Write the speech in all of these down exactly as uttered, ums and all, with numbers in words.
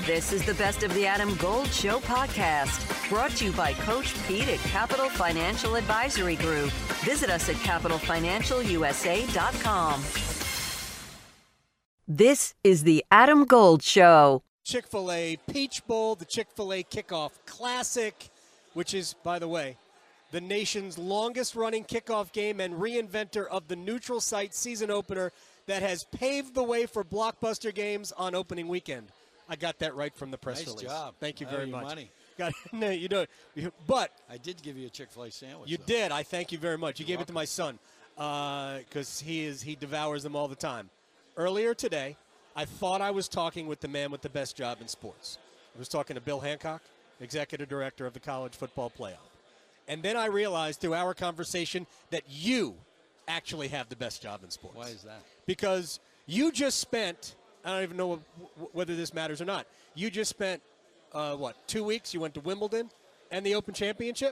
This is the Best of the Adam Gold Show podcast, brought to you by Coach Pete at Capital Financial Advisory Group. Visit us at capital financial u s a dot com. This is the Adam Gold Show. Chick-fil-A Peach Bowl, the Chick-fil-A Kickoff Classic, which is, by the way, the nation's longest-running kickoff game and reinventor of the neutral site season opener that has paved the way for blockbuster games on opening weekend. I got that right from the press nice release. Nice job. Thank you I very owe you much. Money. Got no, you don't. But I did give you a Chick-fil-A sandwich. You though. did. I thank you very much. You You're gave welcome. it to my son because uh, he is he devours them all the time. Earlier today, I thought I was talking with the man with the best job in sports. I was talking to Bill Hancock, executive director of the College Football Playoff. And then I realized through our conversation that you actually have the best job in sports. Why is that? Because you just spent, I don't even know w- whether this matters or not, you just spent, uh, what, two weeks? You went to Wimbledon and the Open Championship?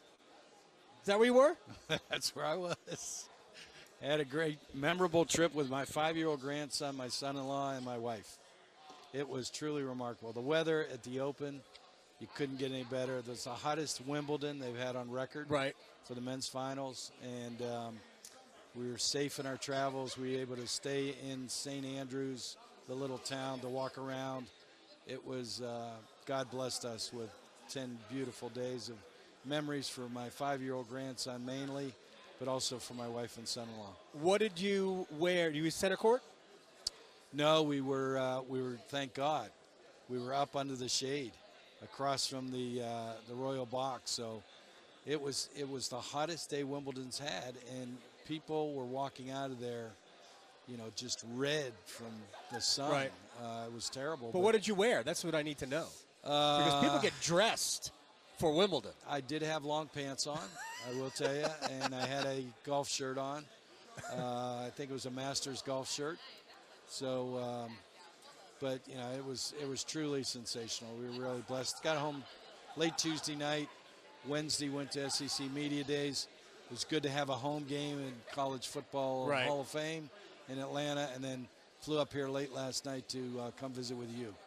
Is that where you were? That's where I was. I had a great, memorable trip with my five-year-old grandson, my son-in-law, and my wife. It was truly remarkable. The weather at the Open, you couldn't get any better. It was the hottest Wimbledon they've had on record right. for the men's finals. And um, we were safe in our travels. We were able to stay in Saint Andrews, the little town, to walk around. It was, uh, God blessed us with ten beautiful days of memories for my five-year-old grandson mainly, but also for my wife and son-in-law. What did you wear? You were center court? No, we were, uh, we were, thank God, we were up under the shade across from the uh, the Royal Box. So it was, it was the hottest day Wimbledon's had, and people were walking out of there, you know, just red from the sun. Right. Uh, it was terrible. But, but what did you wear? That's what I need to know. Uh, because people get dressed for Wimbledon. I did have long pants on, I will tell you, and I had a golf shirt on. Uh, I think it was a Masters golf shirt. So, um, but you know, it was it was truly sensational. We were really blessed. Got home late Tuesday night. Wednesday went to S E C Media Days. It was good to have a home game in College Football right. Hall of Fame in Atlanta, and then flew up here late last night to uh, come visit with you.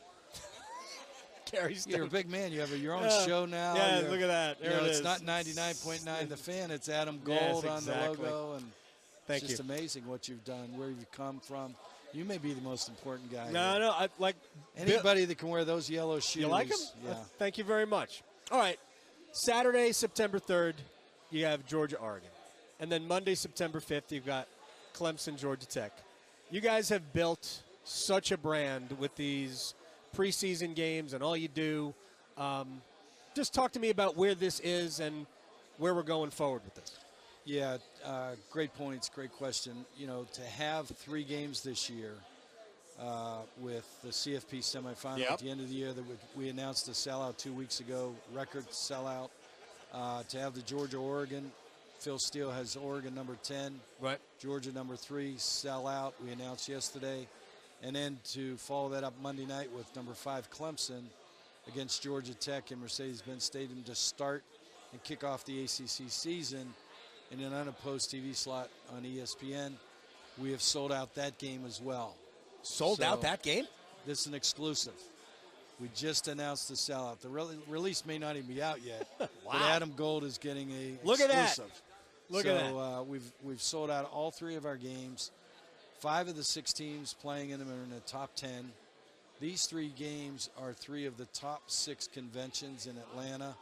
Gary's You're a big man. You have a, your own yeah. show now. Yeah, You're, look at that. There you know, it it's is. not ninety-nine point nine The Fan. It's Adam yes, Gold exactly. on the logo. And Thank it's just you. amazing what you've done, where you've come from. You may be the most important guy. No, here. no. I, like Anybody that can wear those yellow shoes. You like them? Yeah. Uh, thank you very much. All right. Saturday, September third, you have Georgia, Oregon. And then Monday, September fifth, you've got Clemson, Georgia Tech. You guys have built such a brand with these preseason games and all you do. Um, just talk to me about where this is and where we're going forward with this. Yeah, uh, great points, great question. You know, to have three games this year uh, with the C F P semifinal yep. at the end of the year that we, we announced a sellout two weeks ago, record sellout. Uh, to have the Georgia-Oregon, Phil Steele has Oregon number ten, right? Georgia number three, sellout, we announced yesterday. And then to follow that up Monday night with number five Clemson against Georgia Tech in Mercedes-Benz Stadium to start and kick off the A C C season in an unopposed T V slot on E S P N. We have sold out that game as well. Sold so out that game? This is an exclusive. We just announced the sellout. The re- release may not even be out yet. Wow. But Adam Gold is getting a Look exclusive. at that. Look so, at that. Uh, we've we've sold out all three of our games. Five of the six teams playing in them are in the top ten. These three games are three of the top six conventions in Atlanta,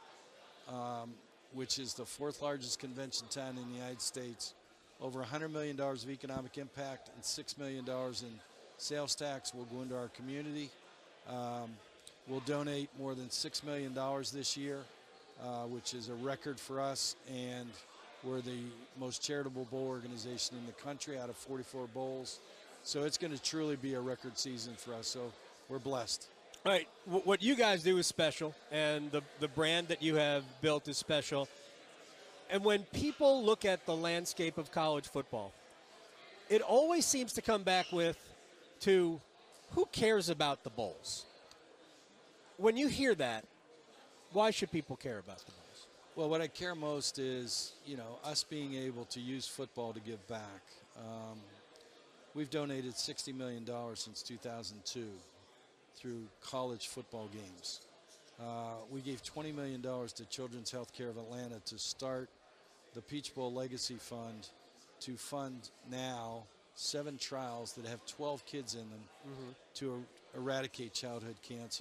um, which is the fourth largest convention town in the United States. Over one hundred million dollars of economic impact and six million dollars in sales tax will go into our community. Um, we'll donate more than six million dollars this year, uh, which is a record for us, and we're the most charitable bowl organization in the country out of forty-four bowls. So it's going to truly be a record season for us, so we're blessed. All right, w- what you guys do is special, and the, the brand that you have built is special. And when people look at the landscape of college football, it always seems to come back with, to who cares about the bowls? When you hear that, why should people care about the bowls? Well, what I care most is, you know, us being able to use football to give back. Um, we've donated sixty million dollars since two thousand two. through college football games. Uh, we gave twenty million dollars to Children's Healthcare of Atlanta to start the Peach Bowl Legacy Fund to fund now seven trials that have twelve kids in them mm-hmm. to er- eradicate childhood cancer.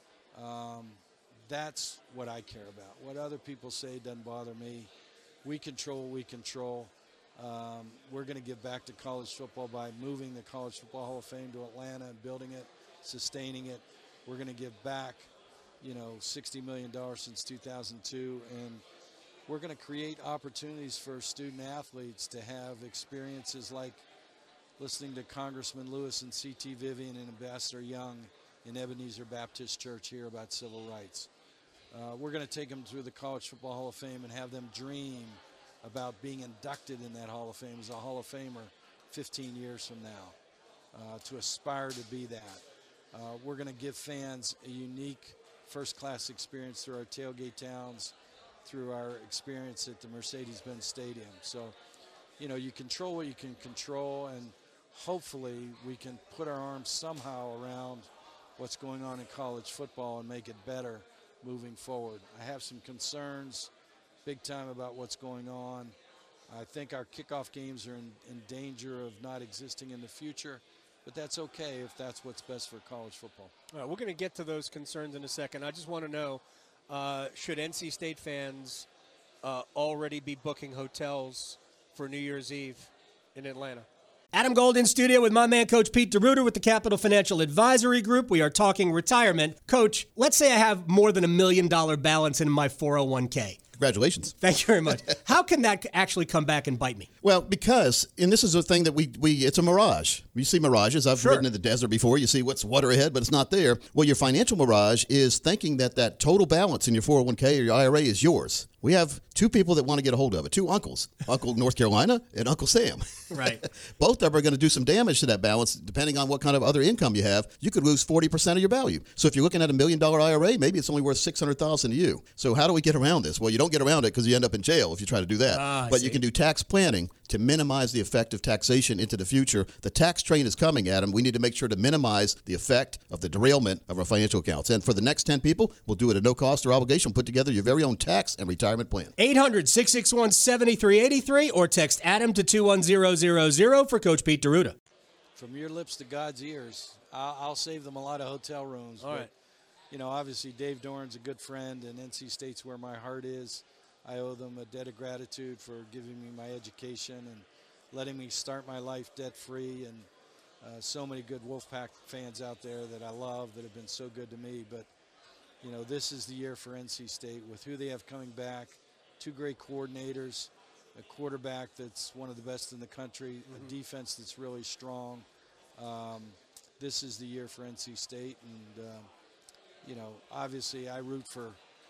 Um, that's what I care about. What other people say doesn't bother me. We control what we control. Um, we're going to give back to college football by moving the College Football Hall of Fame to Atlanta and building it, sustaining it. We're going to give back, you know, sixty million dollars since two thousand two, and we're going to create opportunities for student athletes to have experiences like listening to Congressman Lewis and C T Vivian and Ambassador Young in Ebenezer Baptist Church here about civil rights. Uh, we're going to take them through the College Football Hall of Fame and have them dream about being inducted in that Hall of Fame as a Hall of Famer fifteen years from now, uh, to aspire to be that. Uh, we're going to give fans a unique first-class experience through our tailgate towns, through our experience at the Mercedes-Benz Stadium. So, you know, you control what you can control, and hopefully we can put our arms somehow around what's going on in college football and make it better moving forward. I have some concerns big time about what's going on. I think our kickoff games are in, in danger of not existing in the future, but that's okay if that's what's best for college football. All right, we're going to get to those concerns in a second. I just want to know, uh, should N C State fans uh, already be booking hotels for New Year's Eve in Atlanta? Adam Gold in studio with my man, Coach Pete DeRuiter with the Capital Financial Advisory Group. We are talking retirement. Coach, let's say I have more than a million dollar balance in my four oh one k. Congratulations. Thank you very much. How can that actually come back and bite me? Well, because, and this is a thing that we, we it's a mirage. You see mirages. I've Sure. ridden in the desert before. You see what's water ahead, but it's not there. Well, your financial mirage is thinking that that total balance in your four oh one k or your I R A is yours. We have two people that want to get a hold of it, two uncles, Uncle North Carolina and Uncle Sam. Right. Both of them are going to do some damage to that balance depending on what kind of other income you have. You could lose forty percent of your value. So if you're looking at a million dollar I R A, maybe it's only worth six hundred thousand dollars to you. So how do we get around this? Well, you don't get around it because you end up in jail if you try to do that. Ah, I but see. you can do tax planning to minimize the effect of taxation into the future. The tax train is coming, Adam. We need to make sure to minimize the effect of the derailment of our financial accounts. And for the next ten people, we'll do it at no cost or obligation. Put together your very own tax and retirement plan. eight hundred, six six one, seven three eight three or text Adam to two one zero zero zero for Coach Pete DeRuiter. From your lips to God's ears, I'll, I'll save them a lot of hotel rooms. All but, right. You know, obviously Dave Doran's a good friend, and N C State's where my heart is. I owe them a debt of gratitude for giving me my education and letting me start my life debt-free, and uh, so many good Wolfpack fans out there that I love that have been so good to me. But, you know, this is the year for N C State with who they have coming back, two great coordinators, a quarterback that's one of the best in the country, mm-hmm. a defense that's really strong. Um, this is the year for N C State, and, uh, you know, obviously I root for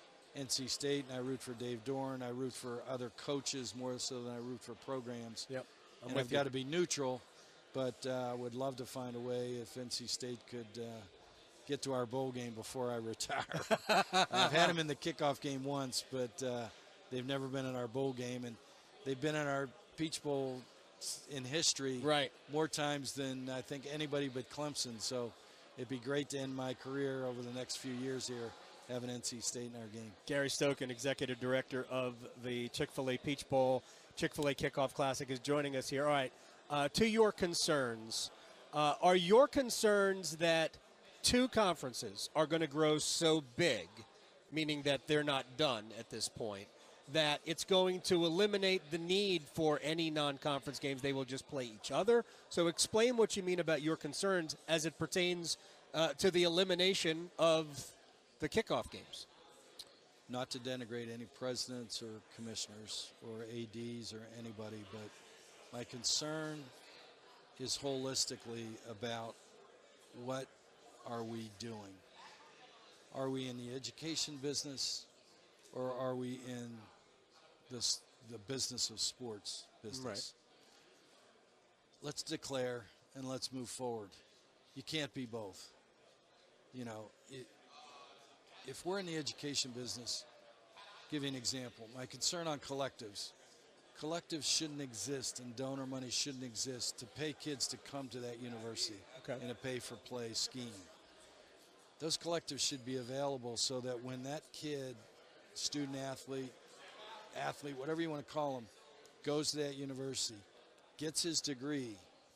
N C State, and I root for Dave Doran. I root for other coaches more so than I root for programs. Yep. I'm and with I've you. got to be neutral, but I uh, would love to find a way if N C State could uh, get to our bowl game before I retire. I've had them in the kickoff game once, but uh, they've never been in our bowl game, and they've been in our Peach Bowl in history Right. more times than I think anybody but Clemson. So it'd be great to end my career over the next few years here, having N C State in our game. Gary Stokan, Executive Director of the Chick-fil-A Peach Bowl Chick-fil-A Kickoff Classic, is joining us here. All right, uh, to your concerns, uh, are your concerns that two conferences are going to grow so big, meaning that they're not done at this point, that it's going to eliminate the need for any non-conference games? They will just play each other. So explain what you mean about your concerns as it pertains uh, to the elimination of the kickoff games. Not to denigrate any presidents or commissioners or A Ds or anybody, but my concern is holistically about what are we doing? Are we in the education business, or are we in this, the business of sports business? Right. Let's declare and let's move forward. You can't be both. You know, it, if we're in the education business, give you an example. My concern on collectives. Collectives shouldn't exist, and donor money shouldn't exist to pay kids to come to that university Okay. in a pay-for-play scheme. those collectives should be available so that when that kid, student athlete, athlete, whatever you want to call him, goes to that university, gets his degree,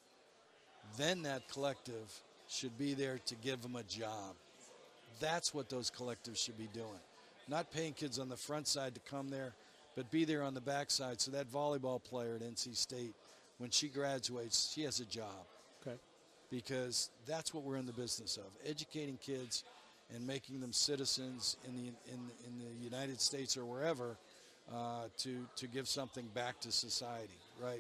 then that collective should be there to give him a job. That's what those collectives should be doing. Not paying kids on the front side to come there, but be there on the back side so that volleyball player at N C State, when she graduates, she has a job. Okay. Because that's what we're in the business of, educating kids and making them citizens in the in, in the United States or wherever uh, to, to give something back to society, right?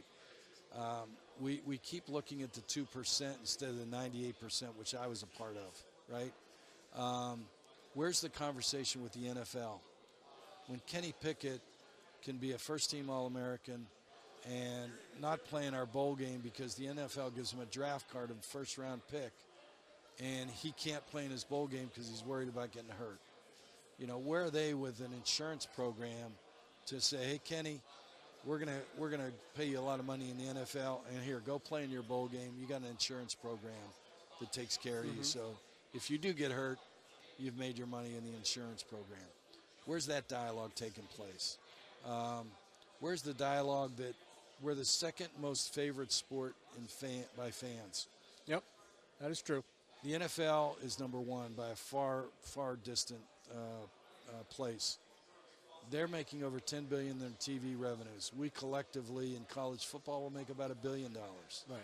Um, we, we keep looking at the two percent instead of the ninety-eight percent, which I was a part of, right? Um, where's the conversation with the N F L? When Kenny Pickett can be a first-team All-American and not playing our bowl game because the N F L gives him a draft card and first-round pick, and he can't play in his bowl game because he's worried about getting hurt. You know, where are they with an insurance program to say, hey, Kenny, we're gonna we're gonna pay you a lot of money in the N F L, and here, go play in your bowl game. You got an insurance program that takes care of mm-hmm. you. So if you do get hurt, you've made your money in the insurance program. Where's that dialogue taking place? Um, where's the dialogue that we're the second most favorite sport in fan, by fans? Yep, that is true. The N F L is number one by a far, far distant uh, uh, place. They're making over ten billion dollars in T V revenues. We collectively in college football will make about a billion dollars. Right.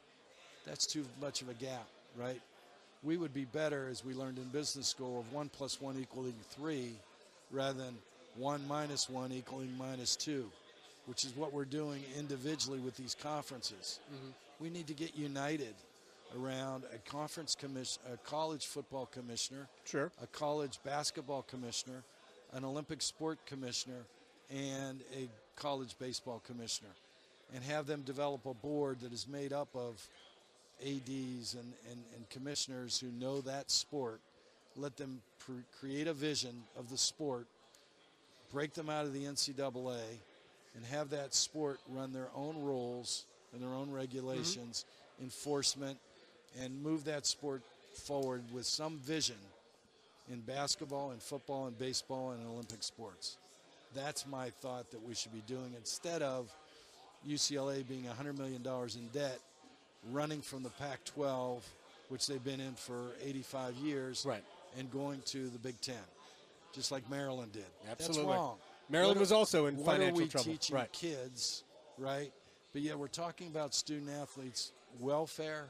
That's too much of a gap, right? We would be better, as we learned in business school, of one plus one equaling three, rather than one minus one equaling minus two, which is what we're doing individually with these conferences. Mm-hmm. We need to get united around a conference commission, a college football commissioner, sure, a college basketball commissioner, an Olympic sport commissioner, and a college baseball commissioner, and have them develop a board that is made up of A Ds and, and, and commissioners who know that sport. Let them pr- create a vision of the sport, break them out of the N C double A, and have that sport run their own rules and their own regulations, mm-hmm. enforcement, and move that sport forward with some vision in basketball and football and baseball and Olympic sports. That's my thought that we should be doing, instead of U C L A being one hundred million dollars in debt, running from the Pac twelve, which they've been in for eighty-five years, right, and going to the Big Ten, just like Maryland did. Absolutely. That's wrong. Maryland what was are, also in financial trouble. trouble. What are we teaching right. kids, right? But yet we're talking about student athletes' welfare,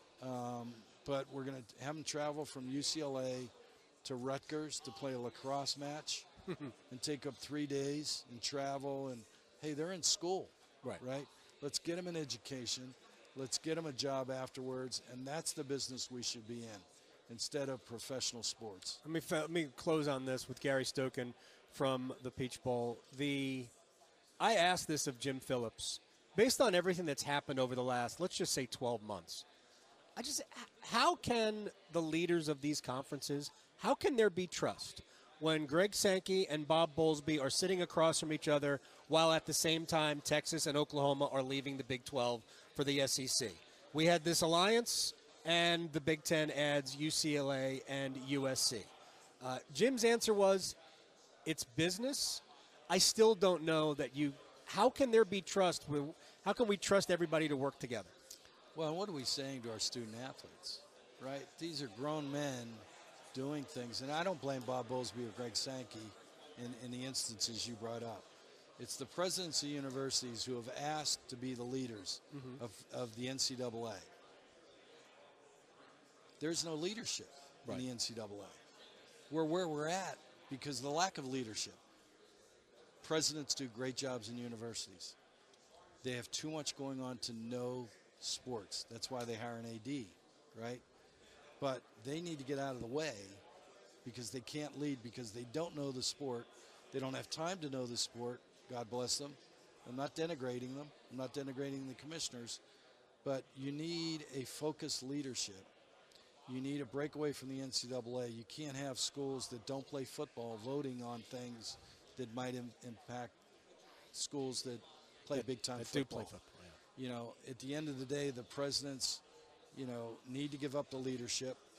um, but we're going to have them travel from U C L A to Rutgers to play a lacrosse match and take up three days and travel. And, hey, they're in school, right? right? Let's get them an education. Let's get them a job afterwards, and that's the business we should be in instead of professional sports. Let me, let me close on this with Gary Stokan from the Peach Bowl. The I asked this of Jim Phillips. Based on everything that's happened over the last, let's just say twelve months, I just, how can the leaders of these conferences, how can there be trust when Greg Sankey and Bob Bowlesby are sitting across from each other while at the same time Texas and Oklahoma are leaving the Big twelve for the S E C? We had this alliance, and the Big Ten adds U C L A and U S C. Uh, Jim's answer was, it's business. I still don't know that you, how can there be trust? With, how can we trust everybody to work together? Well, what are we saying to our student athletes, right? These are grown men doing things, and I don't blame Bob Bowlesby or Greg Sankey in, in the instances you brought up. It's the presidents of universities who have asked to be the leaders mm-hmm. of, of the N C double A. There's no leadership right. in the N C double A. We're where we're at because of the lack of leadership. Presidents do great jobs in universities. They have too much going on to know sports. That's why they hire an A D, right? But they need to get out of the way because they can't lead because they don't know the sport. They don't have time to know the sport. God bless them. I'm not denigrating them. I'm not denigrating the commissioners. But you need a focused leadership. You need a breakaway from the N C double A. You can't have schools that don't play football voting on things that might im- impact schools that play that, big-time that football. do play football, yeah. You know, at the end of the day, the presidents, you know, need to give up the leadership.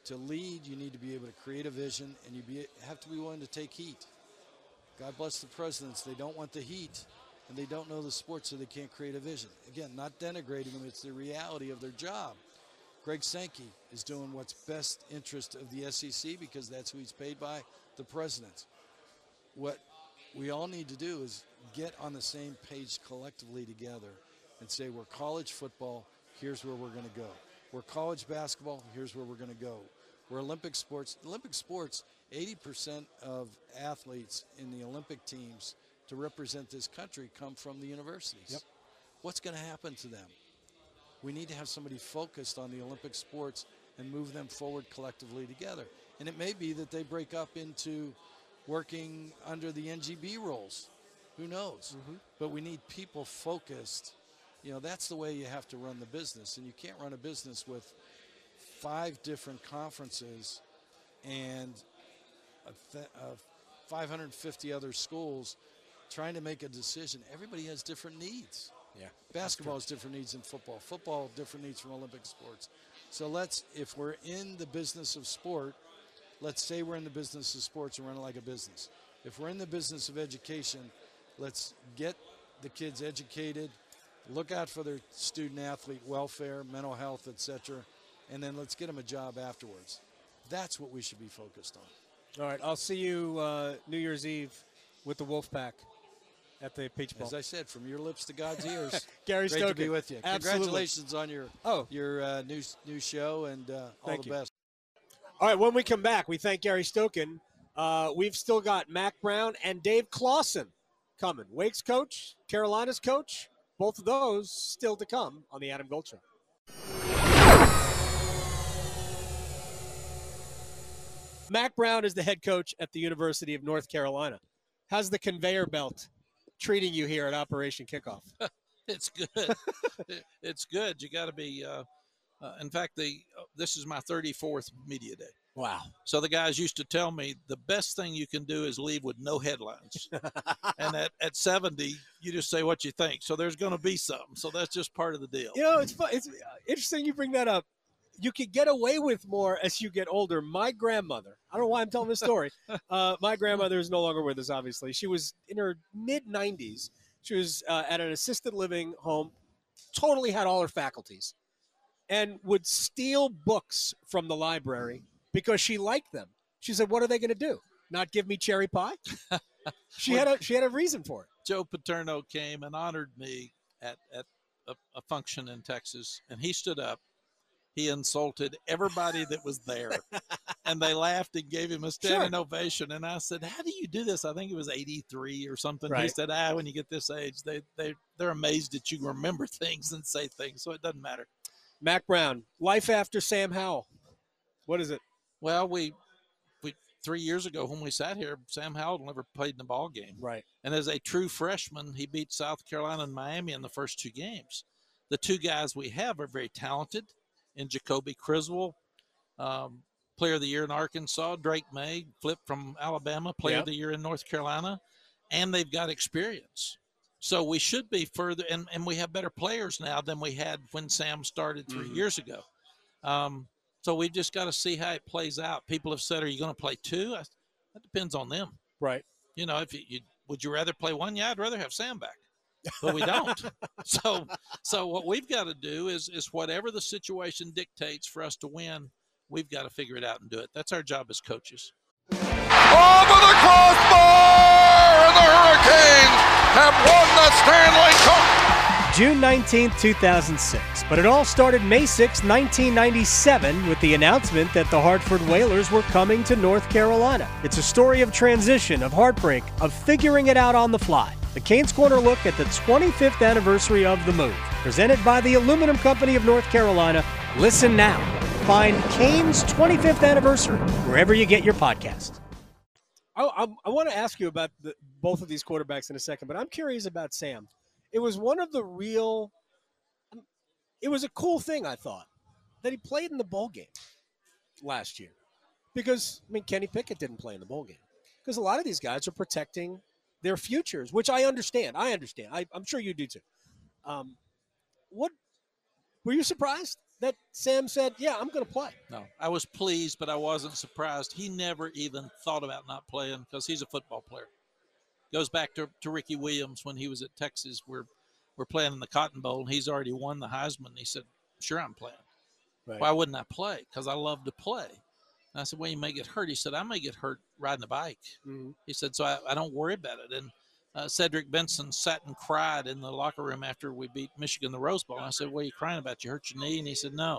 to lead, you need to be able to create a vision, and you be, have to be willing to take heat. God bless the presidents. They don't want the heat, and they don't know the sport, so they can't create a vision. Again, not denigrating them. It's the reality of their job. Greg Sankey is doing what's best interest of the S E C because that's who he's paid by, the presidents. What we all need to do is get on the same page collectively together and say, we're college football, here's where we're going to go. We're college basketball, here's where we're going to go. We're Olympic sports. Olympic sports, eighty percent of athletes in the Olympic teams to represent this country come from the universities. Yep. What's going to happen to them? We need to have somebody focused on the Olympic sports and move them forward collectively together. And it may be that they break up into working under the N G B rules. Who knows? Mm-hmm. But we need people focused. You know, that's the way you have to run the business. And you can't run a business with five different conferences and a th- a five hundred fifty other schools trying to make a decision. Everybody has different needs. Yeah. Basketball has different needs than football. Football, different needs from Olympic sports. So let's, if we're in the business of sport, let's say we're in the business of sports and run it like a business. If we're in the business of education, let's get the kids educated, look out for their student-athlete welfare, mental health, et cetera, and then let's get them a job afterwards. That's what we should be focused on. All right, I'll see you uh, New Year's Eve with the Wolfpack at the Peach Bowl. As I said, from your lips to God's ears. Gary Great Stokin. to be with you. Absolutely. Congratulations on your oh. your uh, new new show, and uh, all Thank the you. best. All right, when we come back, we thank Gary Stokin. Uh, we've still got Mack Brown and Dave Clawson coming. Wake's coach, Carolina's coach, both of those still to come on the Adam Gold Show. Mack Brown is the head coach at the University of North Carolina. How's the conveyor belt treating you here at Operation Kickoff? It's good. It's good. You got to be. Uh, uh, in fact, the uh, this is my thirty-fourth media day. Wow. So the guys used to tell me the best thing you can do is leave with no headlines. And at, at seventy, you just say what you think. So there's going to be something. So that's just part of the deal. You know, it's fun. It's interesting you bring that up. You could get away with more as you get older. My grandmother, I don't know why I'm telling this story. Uh, my grandmother is no longer with us, obviously. She was in her mid nineties. She was uh, at an assisted living home, totally had all her faculties, and would steal books from the library because she liked them. She said, what are they going to do? Not give me cherry pie? She had a she had a reason for it. Joe Paterno came and honored me at, at a, a function in Texas, and he stood up. He insulted everybody that was there, and they laughed and gave him a standing Sure. ovation. And I said, how do you do this? I think it was eighty-three or something. Right. He said, ah, when you get this age, they, they, they're amazed that you remember things and say things, so it doesn't matter. Mack Brown, life after Sam Howell. What is it? Well, we, we three years ago when we sat here, Sam Howell never played in the ball game. Right. And as a true freshman, he beat South Carolina and Miami in the first two games. The two guys we have are very talented. In Jacoby Criswell, um, player of the year in Arkansas. Drake May, flipped from Alabama, player Yep. of the year in North Carolina. And they've got experience. So we should be further, and, and we have better players now than we had when Sam started three Mm-hmm. years ago. Um, so we've just got to see how it plays out. People have said, are you going to play two? I, that depends on them. Right. You know, if you, you would you rather play one? Yeah, I'd rather have Sam back. But we don't. so so what we've got to do is is whatever the situation dictates for us to win, we've got to figure it out and do it. That's our job as coaches. Over the crossbar, and the Hurricanes have won the Stanley Cup. June nineteenth, two thousand six. But it all started May sixth, nineteen ninety-seven with the announcement that the Hartford Whalers were coming to North Carolina. It's a story of transition, of heartbreak, of figuring it out on the fly. The Canes Corner look at the twenty-fifth anniversary of the move. Presented by the Aluminum Company of North Carolina. Listen now. Find Canes twenty-fifth Anniversary wherever you get your podcast. I, I, I want to ask you about the, both of these quarterbacks in a second, but I'm curious about Sam. It was one of the real – it was a cool thing, I thought, that he played in the bowl game last year. Because, I mean, Kenny Pickett didn't play in the bowl game. Because a lot of these guys are protecting their futures, which I understand. I understand. I, I'm sure you do too. Um, what – were you surprised that Sam said, yeah, I'm going to play. No, I was pleased, but I wasn't surprised. He never even thought about not playing because he's a football player. Goes back to, to Ricky Williams when he was at Texas. We're, we're playing in the Cotton Bowl, and he's already won the Heisman. He said, sure, I'm playing. Right. Why wouldn't I play? Because I love to play. And I said, well, you may get hurt. He said, I may get hurt riding a bike. Mm-hmm. He said, so I, I don't worry about it. And uh, Cedric Benson sat and cried in the locker room after we beat Michigan in the Rose Bowl. And I said, what are you crying about? You hurt your knee? And he said, no.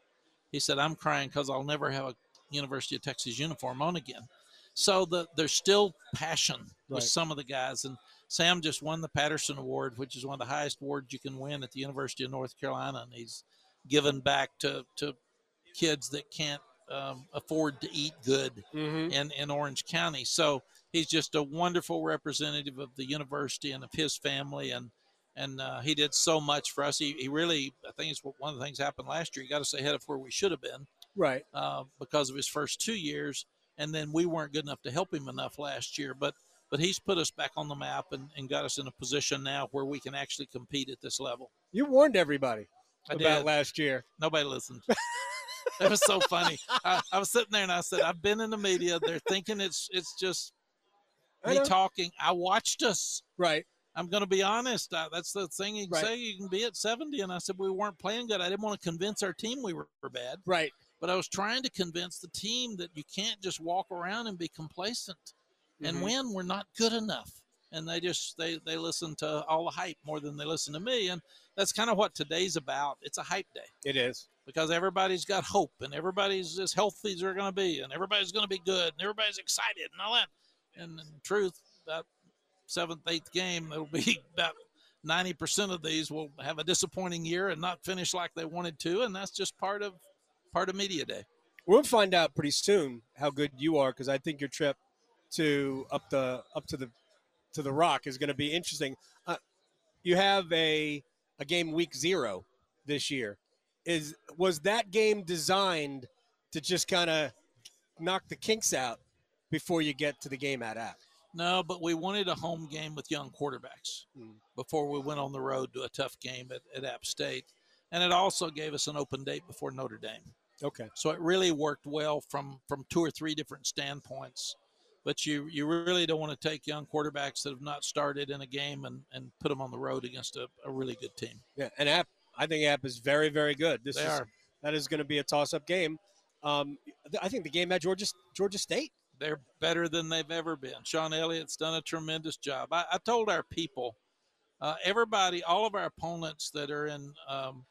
He said, I'm crying because I'll never have a University of Texas uniform on again. So the, there's still passion with Right. some of the guys. And Sam just won the Patterson Award, which is one of the highest awards you can win at the University of North Carolina. And he's given back to, to kids that can't um, afford to eat good Mm-hmm. in, in Orange County. So he's just a wonderful representative of the university and of his family. And and uh, he did so much for us. He, he really, I think it's one of the things happened last year. He got us ahead of where we should have been Right. uh, because of his first two years. And then we weren't good enough to help him enough last year. But but he's put us back on the map and, and got us in a position now where we can actually compete at this level. You warned everybody I about did. last year. Nobody listened. It was so funny. I, I was sitting there and I said, I've been in the media. They're thinking it's it's just I me know. talking. I watched us. Right. I'm going to be honest. I, that's the thing you can Right. say. You can be at seventy. And I said, we weren't playing good. I didn't want to convince our team we were, were bad. Right. But I was trying to convince the team that you can't just walk around and be complacent. And Mhm. when we're not good enough. And they just, they, they listen to all the hype more than they listen to me. And that's kind of what today's about. It's a hype day. It is. Because everybody's got hope and everybody's as healthy as they're going to be and everybody's going to be good and everybody's excited and all that. And in truth, about seventh, eighth game, it'll be about ninety percent of these will have a disappointing year and not finish like they wanted to. And that's just part of part of media day. We'll find out pretty soon how good you are, because I think your trip to up the up to the to the Rock is going to be interesting. Uh, you have a a game week zero this year. Is was that game designed to just kind of knock the kinks out before you get to the game at App? No, but we wanted a home game with young quarterbacks Hmm. before we went on the road to a tough game at, at App State. And it also gave us an open date before Notre Dame. Okay. So it really worked well from, from two or three different standpoints. But you, you really don't want to take young quarterbacks that have not started in a game and, and put them on the road against a, a really good team. Yeah, and App, I think App is very, very good. This They is are. that is going to be a toss-up game. Um, th- I think the game at Georgia Georgia State. They're better than they've ever been. Sean Elliott's done a tremendous job. I, I told our people, uh, everybody, all of our opponents that are in um,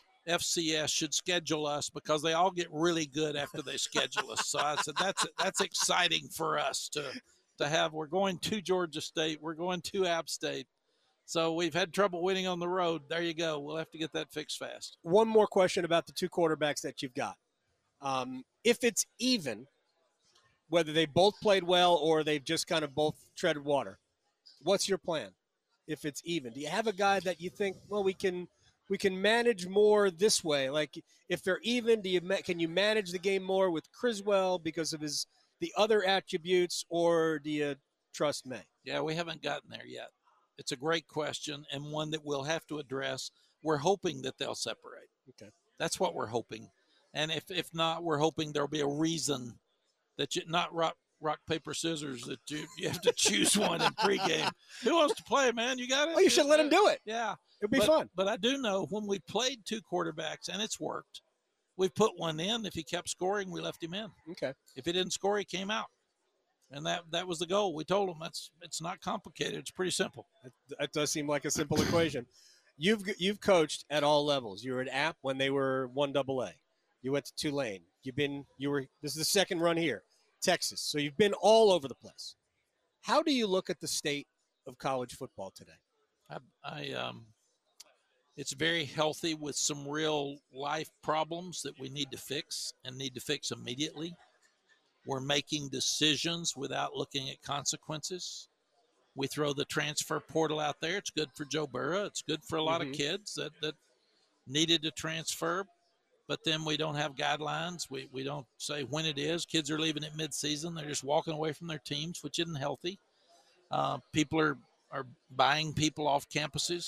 F C S should schedule us because they all get really good after they schedule us. So I said that's that's exciting for us to to have. We're going to Georgia State. We're going to App State. So we've had trouble winning on the road. There you go. We'll have to get that fixed fast. One more question about the two quarterbacks that you've got. Um, if it's even, whether they both played well or they've just kind of both treaded water, what's your plan? If it's even, do you have a guy that you think, well, we can we can manage more this way? Like if they're even, do you ma- can you manage the game more with Criswell because of his the other attributes, or do you trust May? Yeah, we haven't gotten there yet. It's a great question and one that we'll have to address. We're hoping that they'll separate. Okay. That's what we're hoping. And if, if not, we're hoping there'll be a reason that you not rock, rock, paper, scissors, that you, you have to choose one in pregame. Who wants to play, man? You got it? Oh, you should let him do it. Yeah. It'd be but, fun. But I do know when we played two quarterbacks and it's worked, we put one in. If he kept scoring, we left him in. Okay. If he didn't score, he came out. And that, that was the goal. We told him that's it's not complicated. It's pretty simple. That, that does seem like a simple equation. You've you've coached at all levels. You were at App when they were one double A. You went to Tulane. You've been you were this is the second run here, Texas. So you've been all over the place. How do you look at the state of college football today? I, I um, it's very healthy with some real life problems that we need to fix and need to fix immediately. We're making decisions without looking at consequences. We throw the transfer portal out there. It's good for Joe Burrow. It's good for a lot Mhm. of kids that, that needed to transfer, but then we don't have guidelines. We, we don't say when it is. Kids are leaving at midseason. They're just walking away from their teams, which isn't healthy. Uh, people are, are buying people off campuses.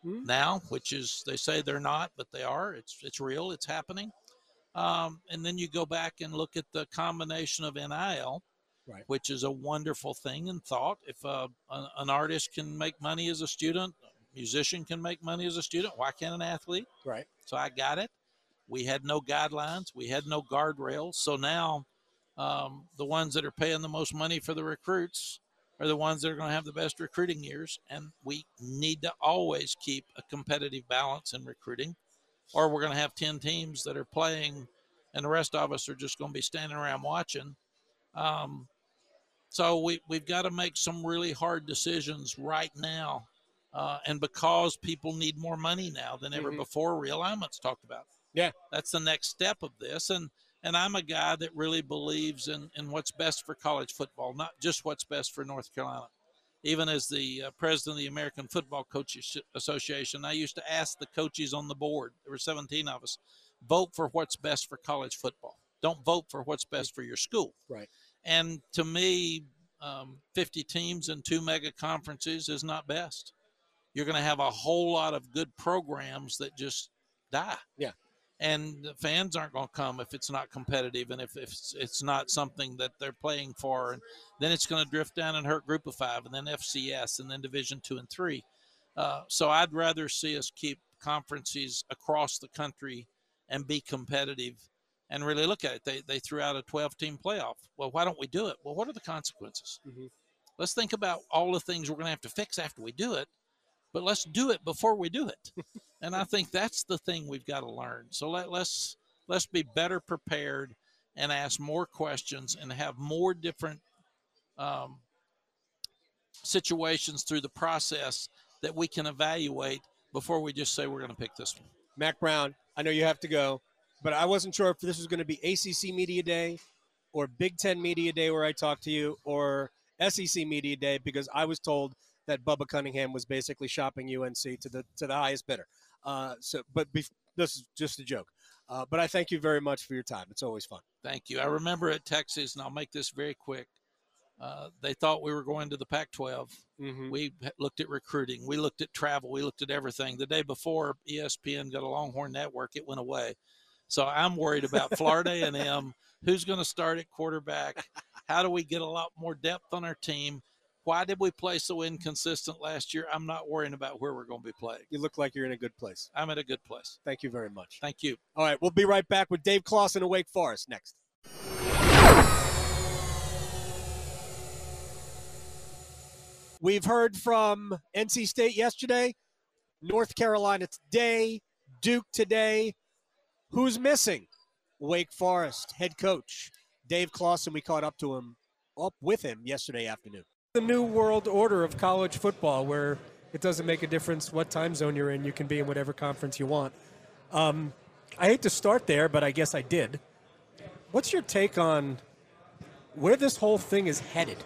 mm-hmm. now, which is, they say they're not, but they are. It's it's real. It's happening. Um, and then you go back and look at the combination of N I L, right, which is a wonderful thing in thought. If uh, an, an artist can make money as a student, a musician can make money as a student, why can't an athlete? Right. So I got it. We had no guidelines. We had no guardrails. So now um, the ones that are paying the most money for the recruits are the ones that are going to have the best recruiting years. And we need to always keep a competitive balance in recruiting, or we're going to have ten teams that are playing and the rest of us are just going to be standing around watching. Um, so we, we've got to make some really hard decisions right now. Uh, and because people need more money now than ever mm-hmm. before, realignment's talked about. Yeah. That's the next step of this. And and I'm a guy that really believes in, in what's best for college football, not just what's best for North Carolina. Even as the uh, president of the American Football Coaches Association, I used to ask the coaches on the board, there were seventeen of us, vote for what's best for college football. Don't vote for what's best for your school. Right. And to me, um, fifty teams and two mega conferences is not best. You're going to have a whole lot of good programs that just die. Yeah. And the fans aren't going to come if it's not competitive and if, if it's, it's not something that they're playing for. And then it's going to drift down and hurt Group of Five and then F C S and then Division Two and Three. Uh, so I'd rather see us keep conferences across the country and be competitive and really look at it. They, they threw out a twelve-team playoff. Well, why don't we do it? Well, what are the consequences? Mm-hmm. Let's think about all the things we're going to have to fix after we do it. But let's do it before we do it. And I think that's the thing we've got to learn. So let, let's let's be better prepared and ask more questions and have more different um, situations through the process that we can evaluate before we just say we're going to pick this one. Mack Brown, I know you have to go, but I wasn't sure if this was going to be A C C Media Day or Big Ten Media Day where I talked to you or S E C Media Day, because I was told that Bubba Cunningham was basically shopping U N C to the to the highest bidder. Uh, so, but bef- this is just a joke. Uh, but I thank you very much for your time. It's always fun. Thank you. I remember at Texas, and I'll make this very quick. Uh, they thought we were going to the Pac twelve. Mm-hmm. We looked at recruiting. We looked at travel. We looked at everything. The day before E S P N got a Longhorn Network, it went away. So I'm worried about Florida A and M. Who's going to start at quarterback? How do we get a lot more depth on our team? Why did we play so inconsistent last year? I'm not worrying about where we're going to be playing. You look like you're in a good place. I'm in a good place. Thank you very much. Thank you. All right, we'll be right back with Dave Clawson of Wake Forest next. We've heard from N C State yesterday, North Carolina today, Duke today. Who's missing? Wake Forest head coach Dave Clawson. We caught up to him. up with him yesterday afternoon. The new world order of college football, where it doesn't make a difference what time zone you're in. You can be in whatever conference you want. Um, I hate to start there, but I guess I did. What's your take on where this whole thing is headed?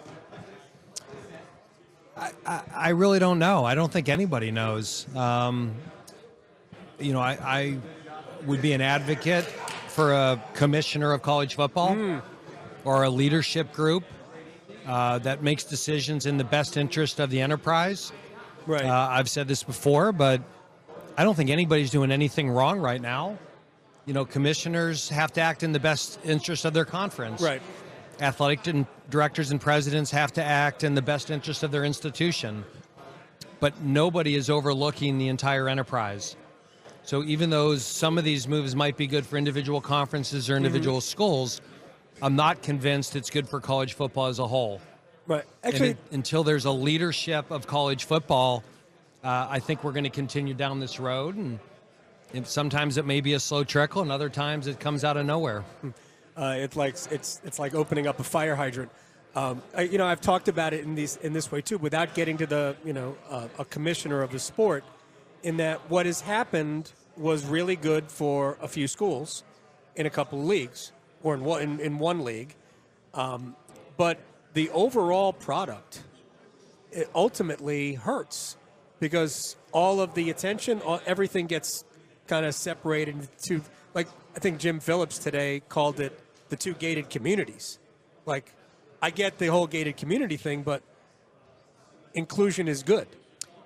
I, I, I really don't know. I don't think anybody knows. Um, you know, I, I would be an advocate for a commissioner of college football mm. or a leadership group uh, that makes decisions in the best interest of the enterprise. Right. Uh, I've said this before, but I don't think anybody's doing anything wrong right now. You know, commissioners have to act in the best interest of their conference. Right. Athletic and directors and presidents have to act in the best interest of their institution. But nobody is overlooking the entire enterprise. So even though some of these moves might be good for individual conferences or individual mm-hmm. schools, I'm not convinced it's good for college football as a whole. Right. Actually, it, until there's a leadership of college football, uh, I think we're going to continue down this road. And, and sometimes it may be a slow trickle, and other times it comes out of nowhere. Uh, it's like it's it's like opening up a fire hydrant. Um, I, you know, I've talked about it in these in this way too, without getting to the you know uh, a commissioner of the sport. In that, what has happened was really good for a few schools in a couple of leagues, or in one in, in one league, um, but the overall product it ultimately hurts because all of the attention, all, everything gets kind of separated into, like I think Jim Phillips today called it the two gated communities. Like, I get the whole gated community thing, but inclusion is good.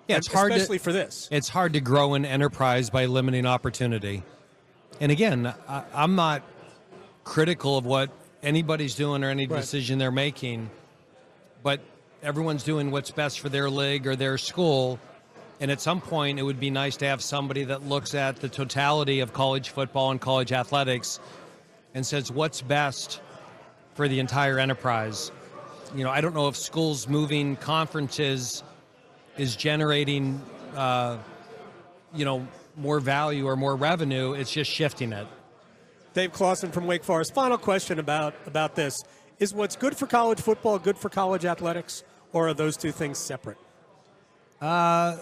Yeah, it's hard, especially to, for this. It's hard to grow an enterprise by limiting opportunity. And again, I, I'm not critical of what anybody's doing or any Right. decision they're making, but everyone's doing what's best for their league or their school. And at some point, it would be nice to have somebody that looks at the totality of college football and college athletics and says what's best for the entire enterprise. You know, I don't know if schools moving conferences is generating, uh, you know, more value or more revenue. It's just shifting it. Dave Clawson from Wake Forest. Final question about, about this. Is what's good for college football good for college athletics, or are those two things separate? Uh,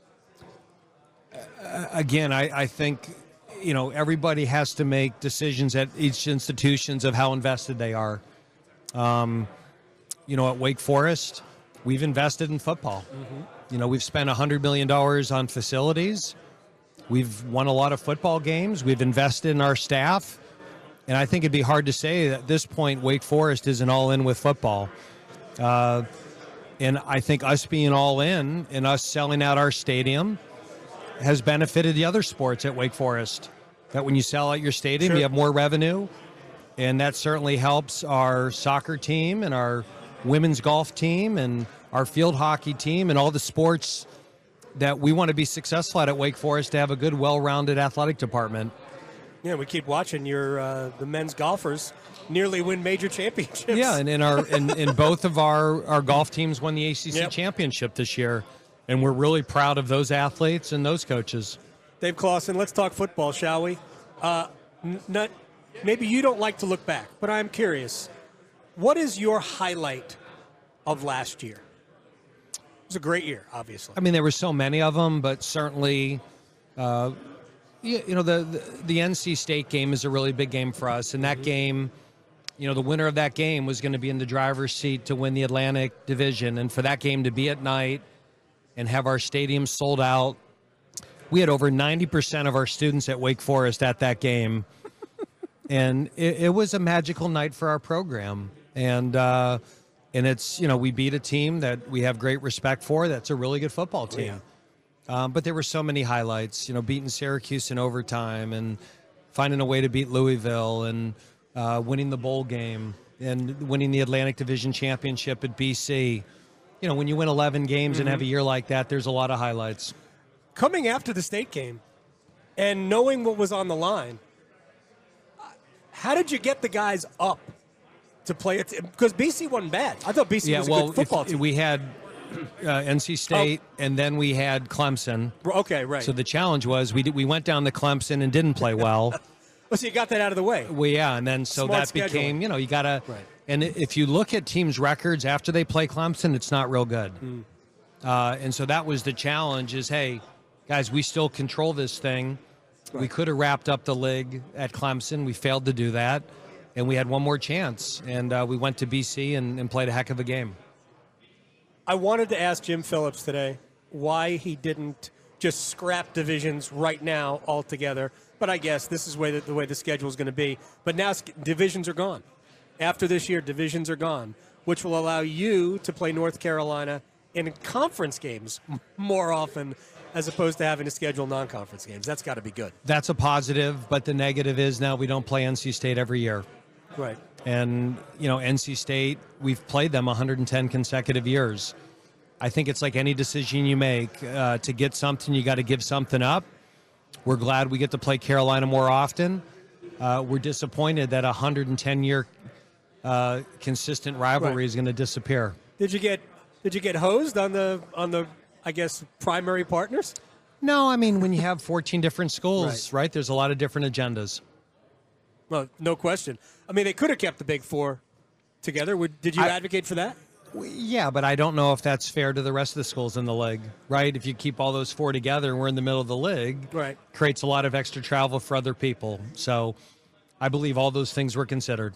again, I, I think, you know, everybody has to make decisions at each institutions of how invested they are. Um, you know, at Wake Forest, we've invested in football. Mm-hmm. You know, we've spent one hundred million dollars on facilities. We've won a lot of football games. We've invested in our staff. And I think it'd be hard to say that at this point Wake Forest isn't all in with football. Uh, and I think us being all in and us selling out our stadium has benefited the other sports at Wake Forest. That when you sell out your stadium, Sure. you have more revenue. And that certainly helps our soccer team and our women's golf team and our field hockey team and all the sports that we want to be successful at at Wake Forest to have a good, well-rounded athletic department. Yeah, we keep watching your uh, the men's golfers nearly win major championships. Yeah, and in our in, in both of our, our golf teams won the A C C Yep. championship this year, and we're really proud of those athletes and those coaches. Dave Clawson, let's talk football, shall we? Uh, n- not, maybe you don't like to look back, but I'm curious. What is your highlight of last year? It was a great year, obviously. I mean, there were so many of them, but certainly, uh, you, you know, the, the the N C State game is a really big game for us. And that mm-hmm. game, you know, the winner of that game was going to be in the driver's seat to win the Atlantic Division. And for that game to be at night and have our stadium sold out, we had over ninety percent of our students at Wake Forest at that game. And it, it was a magical night for our program. And, uh, And it's, you know, we beat a team that we have great respect for. That's a really good football team. Yeah. Um, but there were so many highlights, you know, beating Syracuse in overtime and finding a way to beat Louisville and uh, winning the bowl game and winning the Atlantic Division championship at B C. You know, when you win eleven games mm-hmm. and have a year like that, there's a lot of highlights. Coming after the state game and knowing what was on the line, how did you get the guys up to play it? Because B C wasn't bad. I thought B C yeah, was a well, good football if, team. We had uh, N C State, oh. and then we had Clemson. Okay, right. So the challenge was we did, we went down to Clemson and didn't play well. Well, so you got that out of the way. Well, yeah, and then so Smart that became, scheduling. you know, you got to right. – and if you look at teams' records after they play Clemson, it's not real good. Mm. Uh, and so that was the challenge is, hey, guys, we still control this thing. Right. We could have wrapped up the league at Clemson. We failed to do that. And we had one more chance, and uh, we went to B C and, and played a heck of a game. I wanted to ask Jim Phillips today why he didn't just scrap divisions right now altogether, but I guess this is way the, the way the schedule is going to be. But now divisions are gone. After this year, divisions are gone, which will allow you to play North Carolina in conference games more often as opposed to having to schedule non-conference games. That's got to be good. That's a positive, but the negative is now we don't play N C State every year. Right. And, you know, N C State, we've played them one hundred ten consecutive years. I think it's like any decision you make. Uh, to get something, you got to give something up. We're glad we get to play Carolina more often. Uh, we're disappointed that a one hundred ten year uh, consistent rivalry right. is going to disappear. Did you get did you get hosed on the on the I guess primary partners? No, I mean when you have fourteen different schools, right. right? There's a lot of different agendas. Well, no question. I mean, they could have kept the Big Four together. Would, did you I, advocate for that? Yeah, but I don't know if that's fair to the rest of the schools in the league, right? If you keep all those four together and we're in the middle of the league, right. creates a lot of extra travel for other people. So I believe all those things were considered.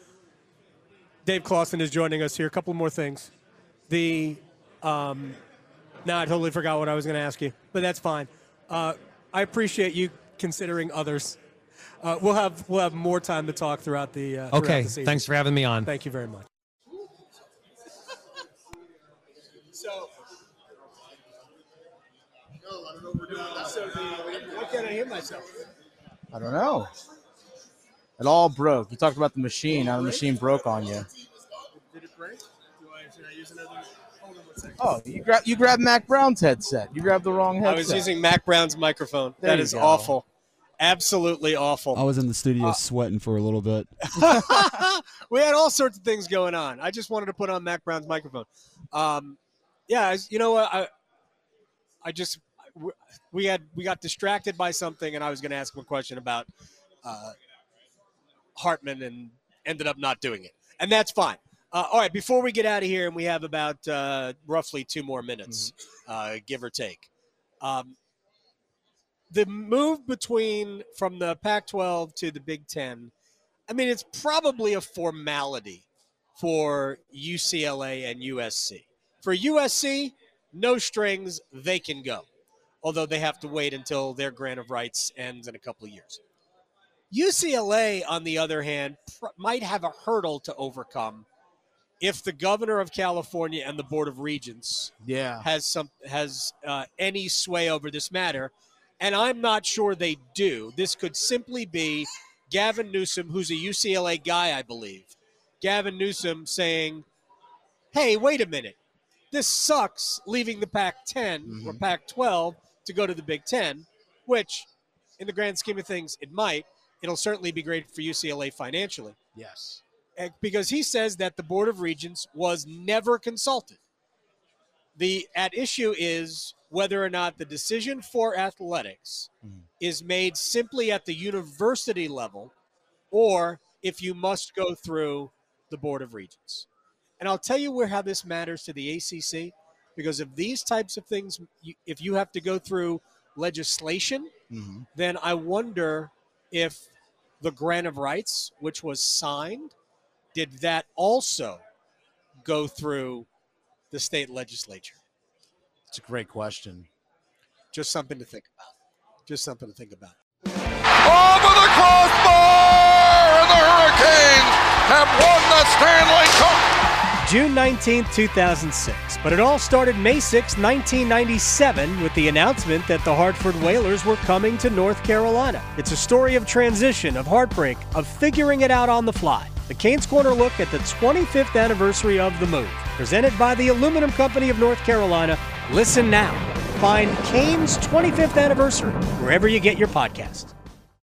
Dave Clawson is joining us here. A couple more things. The um, now I totally forgot what I was going to ask you, but that's fine. Uh, I appreciate you considering others. Uh, we'll have we'll have more time to talk throughout the uh, okay. Throughout the season. Thanks for having me on. Thank you very much. So So the, why can't I hear myself? I don't know. It all broke. You talked about the machine. How the machine broke on you. Did it break? Do I, should I use another? Hold on one second. Oh, you grab you grabbed Mac Brown's headset. You grabbed the wrong headset. I was using Mac Brown's microphone. There that you is go. awful. Absolutely awful. I was in the studio uh, sweating for a little bit. We had all sorts of things going on. I just wanted to put on Mac Brown's microphone. Um, yeah, you know what? I, I just we had we got distracted by something, and I was going to ask him a question about uh, Hartman, and ended up not doing it, and that's fine. Uh, all right, before we get out of here, and we have about uh, roughly two more minutes, mm-hmm. uh, give or take. Um, the move between from the Pac twelve to the Big Ten, I mean, it's probably a formality for U C L A and U S C. For U S C, no strings, they can go, although they have to wait until their grant of rights ends in a couple of years. U C L A, on the other hand, pr- might have a hurdle to overcome if the governor of California and the Board of Regents yeah. has some has uh, any sway over this matter. And I'm not sure they do. This could simply be Gavin Newsom, who's a U C L A guy, I believe. Gavin Newsom saying, hey, wait a minute. This sucks leaving the Pac ten mm-hmm. or Pac twelve to go to the Big Ten, which, in the grand scheme of things, it might. It'll certainly be great for U C L A financially. Yes. Because he says that the Board of Regents was never consulted. The at issue is whether or not the decision for athletics mm-hmm. is made simply at the university level, or if you must go through the Board of Regents. And I'll tell you where how this matters to the A C C, because of these types of things, you, if you have to go through legislation, mm-hmm. then I wonder if the grant of rights, which was signed, did that also go through the state legislature? It's a great question. Just something to think about. Just something to think about. Over the crossbar, and the Hurricanes have won the Stanley Cup. June nineteenth, two thousand six. But it all started May sixth, nineteen ninety-seven, with the announcement that the Hartford Whalers were coming to North Carolina. It's a story of transition, of heartbreak, of figuring it out on the fly. The Canes Corner look at the twenty-fifth anniversary of the move. Presented by the Aluminum Company of North Carolina. Listen now. Find Canes' twenty-fifth anniversary wherever you get your podcast.